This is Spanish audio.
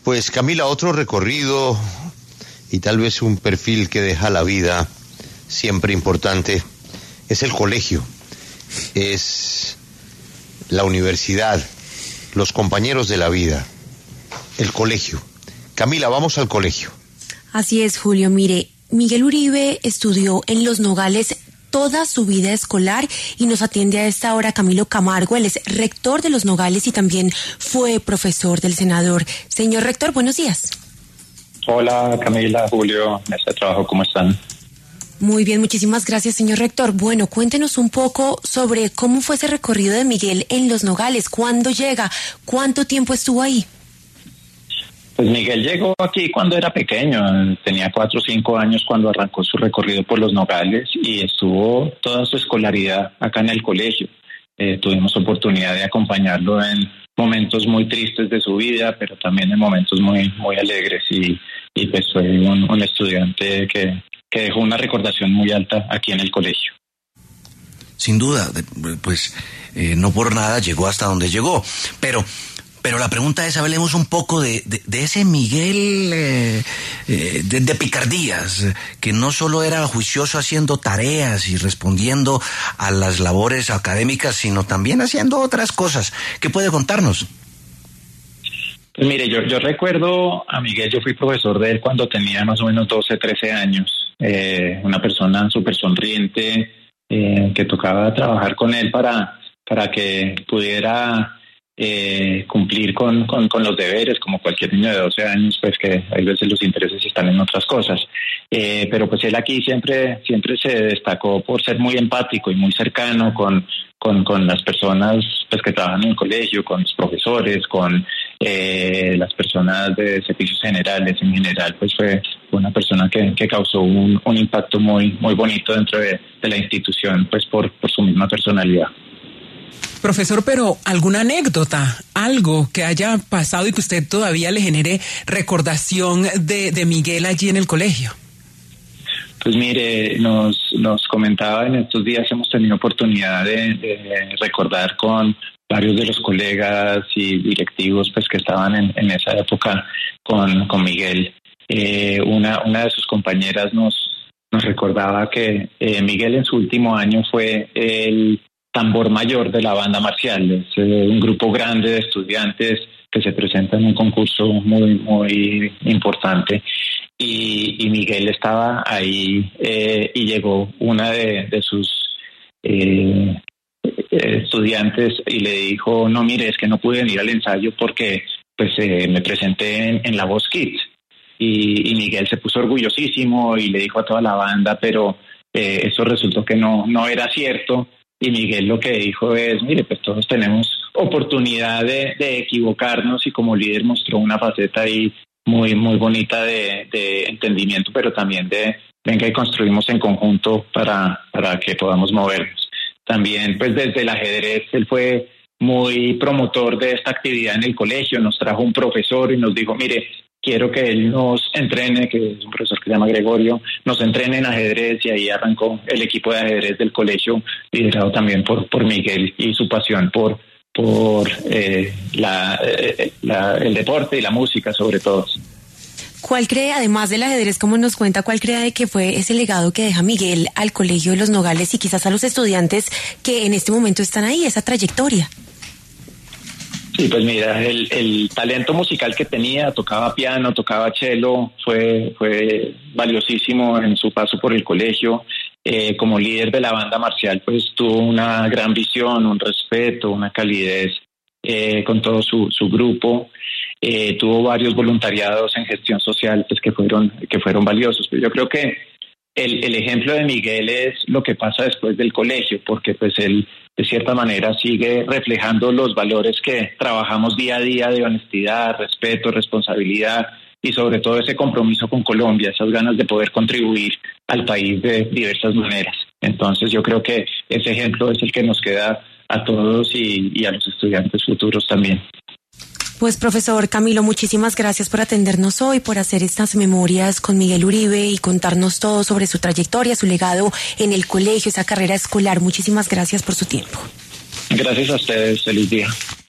Pues Camila, otro recorrido y tal vez un perfil que deja la vida siempre importante es el colegio, es la universidad, los compañeros de la vida, el colegio. Camila, vamos al colegio. Así es, Julio. Mire, Miguel Uribe estudió en Los Nogales toda su vida escolar y nos atiende a esta hora Camilo Camargo. Él es rector de Los Nogales y también fue profesor del senador. Señor rector, buenos días. Hola Camila, Julio, este trabajo, ¿cómo están? Muy bien, muchísimas gracias, señor rector. Bueno, cuéntenos un poco sobre cómo fue ese recorrido de Miguel en Los Nogales. ¿Cuándo llega? ¿Cuánto tiempo estuvo ahí? Pues Miguel llegó aquí cuando era pequeño, tenía 4 o 5 años cuando arrancó su recorrido por Los Nogales y estuvo toda su escolaridad acá en el colegio. Tuvimos oportunidad de acompañarlo en momentos muy tristes de su vida, pero también en momentos muy alegres y pues fue un estudiante que dejó una recordación muy alta aquí en el colegio. Sin duda, pues no por nada llegó hasta donde llegó, pero la pregunta es, hablemos un poco de ese Miguel de picardías, que no solo era juicioso haciendo tareas y respondiendo a las labores académicas, sino también haciendo otras cosas. ¿Qué puede contarnos? Pues mire, yo recuerdo a Miguel, yo fui profesor de él cuando tenía más o menos 12, 13 años. Una persona súper sonriente, que tocaba trabajar con él para que pudiera cumplir con los deberes, como cualquier niño de 12 años, pues que hay veces los intereses están en otras cosas. Pero pues él aquí siempre se destacó por ser muy empático y muy cercano con las personas pues que trabajan en el colegio, con los profesores, con las personas de servicios generales. En general, pues fue una persona que causó un impacto muy bonito dentro de la institución, pues por su misma personalidad. Profesor, pero ¿alguna anécdota, algo que haya pasado y que usted todavía le genere recordación de Miguel allí en el colegio? Pues mire, nos comentaba en estos días, hemos tenido oportunidad de recordar con varios de los colegas y directivos pues que estaban en esa época con Miguel. Una de sus compañeras nos recordaba que Miguel en su último año fue el tambor mayor de la banda marcial. Es un grupo grande de estudiantes que se presentan en un concurso muy importante y Miguel estaba ahí y llegó una de sus estudiantes y le dijo, no, mire, es que no pude venir al ensayo porque pues me presenté en La Voz Kids. Y Miguel se puso orgullosísimo y le dijo a toda la banda, pero eso resultó que no era cierto. Y Miguel lo que dijo es, mire, pues todos tenemos oportunidad de equivocarnos, y como líder mostró una faceta ahí muy bonita de entendimiento, pero también venga y construimos en conjunto para que podamos movernos. También pues desde el ajedrez él fue muy promotor de esta actividad en el colegio, nos trajo un profesor y nos dijo, mire, quiero que él nos entrene, que es un profesor que se llama Gregorio, nos entrene en ajedrez, y ahí arrancó el equipo de ajedrez del colegio, liderado también por Miguel y su pasión por el deporte y la música sobre todo. ¿Cuál cree, además del ajedrez, como nos cuenta, cuál cree que fue ese legado que deja Miguel al Colegio de Los Nogales y quizás a los estudiantes que en este momento están ahí, esa trayectoria? Sí, pues mira, el talento musical que tenía, tocaba piano, tocaba cello, fue valiosísimo en su paso por el colegio. Como líder de la banda marcial, pues tuvo una gran visión, un respeto, una calidez con todo su grupo. Tuvo varios voluntariados en gestión social pues que fueron valiosos. Pero yo creo que el ejemplo de Miguel es lo que pasa después del colegio, porque pues él de cierta manera sigue reflejando los valores que trabajamos día a día de honestidad, respeto, responsabilidad y sobre todo ese compromiso con Colombia, esas ganas de poder contribuir al país de diversas maneras. Entonces yo creo que ese ejemplo es el que nos queda a todos y a los estudiantes futuros también. Pues profesor Camilo, muchísimas gracias por atendernos hoy, por hacer estas memorias con Miguel Uribe y contarnos todo sobre su trayectoria, su legado en el colegio, esa carrera escolar. Muchísimas gracias por su tiempo. Gracias a ustedes, feliz día.